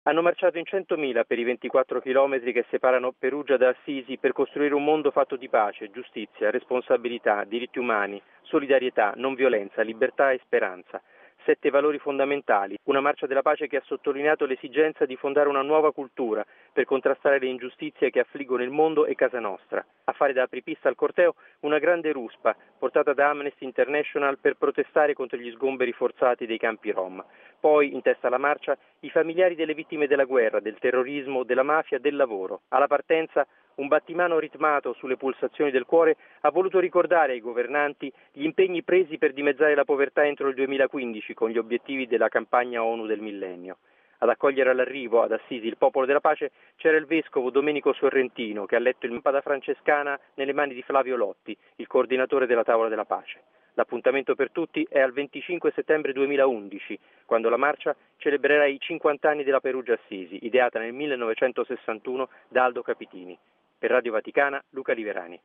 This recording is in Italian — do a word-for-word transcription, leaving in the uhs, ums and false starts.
Hanno marciato in centomila per i ventiquattro chilometri che separano Perugia da Assisi per costruire un mondo fatto di pace, giustizia, responsabilità, diritti umani, solidarietà, non violenza, libertà e speranza. Sette valori fondamentali, una marcia della pace che ha sottolineato l'esigenza di fondare una nuova cultura per contrastare le ingiustizie che affliggono il mondo e casa nostra. A fare da apripista al corteo una grande ruspa portata da Amnesty International per protestare contro gli sgomberi forzati dei campi Rom. Poi, in testa alla marcia, i familiari delle vittime della guerra, del terrorismo, della mafia, del lavoro. Alla partenza, un battimano ritmato sulle pulsazioni del cuore ha voluto ricordare ai governanti gli impegni presi per dimezzare la povertà entro il duemilaquindici con gli obiettivi della campagna ONU del millennio. Ad accogliere all'arrivo ad Assisi il popolo della pace c'era il vescovo Domenico Sorrentino che ha letto il mappa francescana nelle mani di Flavio Lotti, il coordinatore della tavola della pace. L'appuntamento per tutti è al venticinque settembre duemilaundici, quando la marcia celebrerà i cinquanta anni della Perugia Assisi, ideata nel millenovecentosessantuno da Aldo Capitini. Per Radio Vaticana, Luca Liverani.